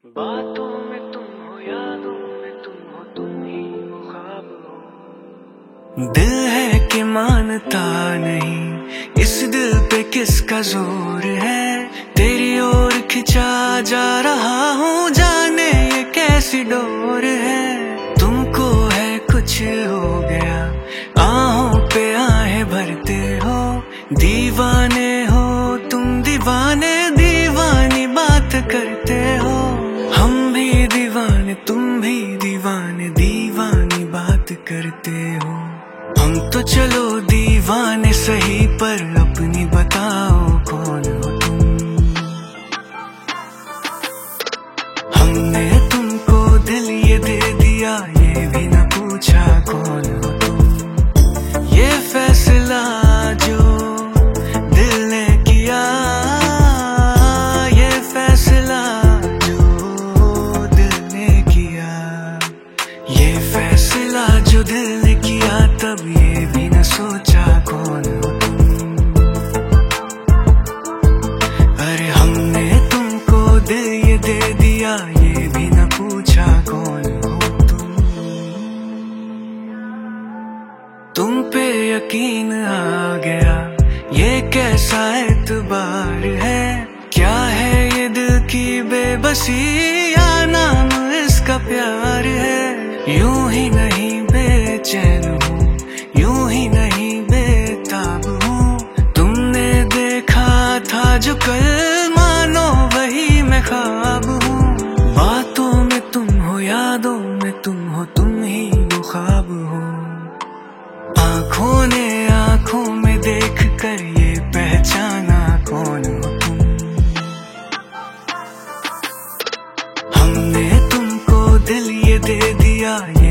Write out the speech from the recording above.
बातों में तुम हो, यादों में तुम हो, तुम ही वो ख्वाब हो। दिल है कि मानता नहीं, इस दिल पे किसका जोर है। तेरी ओर खिंचा जा रहा हूँ, जाने ये कैसी डोर है। तुमको है कुछ हो गया, आहों पे आहें भरते हो। दीवाने हो तुम, दीवाने दीवानी बात करते हो। हम भी दीवाने तुम भी दीवाने, दीवानी बात करते हो। हम तो चलो दीवाने सही, पर अपनी बताओ कौन हो तुम। हमने तुमको दिल ये दे दिया, ये भी न पूछा कौन हो तुम। ये फैसला जो दिल ने किया, ये फैसला जो दिल ने किया, ये फैसला जो दिल ने किया, तब ये भी न सोचा कौन हो तुम। अरे हमने तुमको दिल ये दे दिया, ये भी न पूछा कौन हो तुम। तुम पे यकीन आ गया, ये कैसा एतबार है। क्या है ये दिल की बेबसी, या नाम इसका प्यार है। यूं ही नहीं बेचैन हूँ, यूं ही नहीं बेताब हूँ। तुमने देखा था जो कल, मानो वही मैं ख्वाब हूँ। बातों में तुम हो, यादों में तुम हो, तुम ही वो ख्वाब हो। आँखों ने आँखों में देख कर ये पहचाना कौन हो तुम। हमने तुमको दिल ये दे दिया,